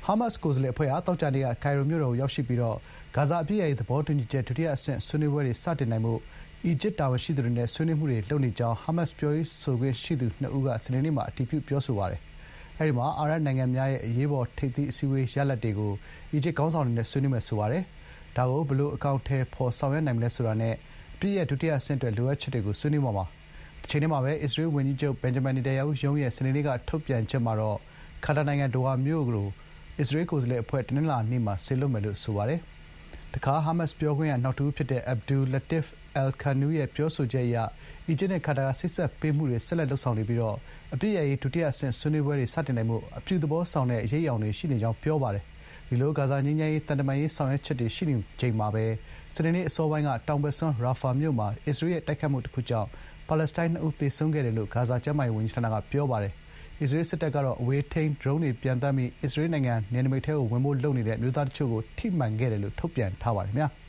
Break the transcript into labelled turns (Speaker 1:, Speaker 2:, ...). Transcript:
Speaker 1: ဟာမတ်စ်ကိုယ်စားလှယ်အဖွဲ့ဟာသောကြာနေ့ကကိုင်ရိုမြို့တော်ကိုရောက်ရှိပြီးဂါဇာအပစ်ရပ်ရေးသဘောတူညီချက်ဒုတိယအဆင့်ဆွေးနွေးပွဲတွေစတင်နိုင်ဖို့အီဂျစ်တာဝန်ရှိသူတွေနဲ့ဆွေးနွေးမှုတွေလုပ်နေကြောင်းဟာမတ်စ်ပြောရေးဆိုခွင့်ရှိသူနှစ်ဦးကစနေနေ့မှာအတည်ပြုပြောဆိုပါတယ်။အဲဒီမှာအာရပ်နိုင်ငံများရဲ့အရေးပေါ်ထိပ်သီးအစည်းအဝေးရလဒ်တွေကိုအီဂျစ်ခေါင်းဆောင်တွေနဲ့ဆွေးနွေးမယ်ဆိုပါတယ်။ဒါကိုဘယ်လိုအကောင်အထည်ဖော်ဆောင်ရွက်နိုင်မလဲဆိုတာနဲ့အပစ်ရပ်ဒုတိယအဆင့်အတွက်လိုအပ်ချက်တွေကိုဆွေးနွေးမှာပါ။တချိန်တည်းမှာပဲအစ္စရေးဝန်ကြီးချုပ်ဘင်ဂျမင်နေတန်ယာဟုရုံးရဲ့စနေနေ့ကထုတ်ပြန်ချက်မှာတော့ကာတာနိုင်ငံဒိုဟာမြို့ကိုအစ္စရေးကိုယ်စားလှယ်အဖွဲ့တနင်္လာနေ့မှာစေလွှတ်မယ်လို့ဆိုပါတယ်။တခါဟာမတ်စ်ပြောခွင့်ရနောက်တဦးဖြစ်တဲ့အဗ်ဒူလတစ်အယ်ခါနူးရဲ့ပြောဆိုချက်အရအီဂျစ်နဲ့ကာတာကဆိတ်ဆက်ပေးမှုတွေဆက်လက်လုပ်ဆောင်နေပြီးအပစ်ရပ်ရေးဒုတိယအဆင့်ဆွေးနွေးပွဲတွေစတင်နိုင်ဖို့အပြုသဘောဆောင်တဲ့အရိပ်အယောင်တွေရှိနေကြောင်းပြောပါတယ်။ဒီလိုဂါဇာငြိမ်းချမ်းရေးသံတမန်ရေးဆောင်ရွက်ချက်တွေရှိနေချိန်မှာပဲစနေနေ့အစောပိုင်းကတောင်ဘက်စွန်းရာဖာမြို့မှာအစ္စရေးရဲ့တိုက်ခိုက်မှုတစ်ခုကြောင့်ပါလက်စတိုင်း2ဦးသေဆုံးခဲ့တယ်လို့ဂါဇာကျန်းမာရေးဝန်ကြီးဌာနကပြောပါတယ်။အစ္စရေးစစ်တပ်ကတော့အဝေးထိန်းဒရုန်းတွေပျံသန်းပြီးအစ္စရေးနိုင်ငံနယ်နိမိတ်ထဲကိုဝင်ဖို့လုပ်နေတဲ့အမျိုးသားတချို့ကိုထိမှန်ခဲ့တယ်လို့ထုတ်ပြန်ထားပါတယ်ခင်ဗျာ။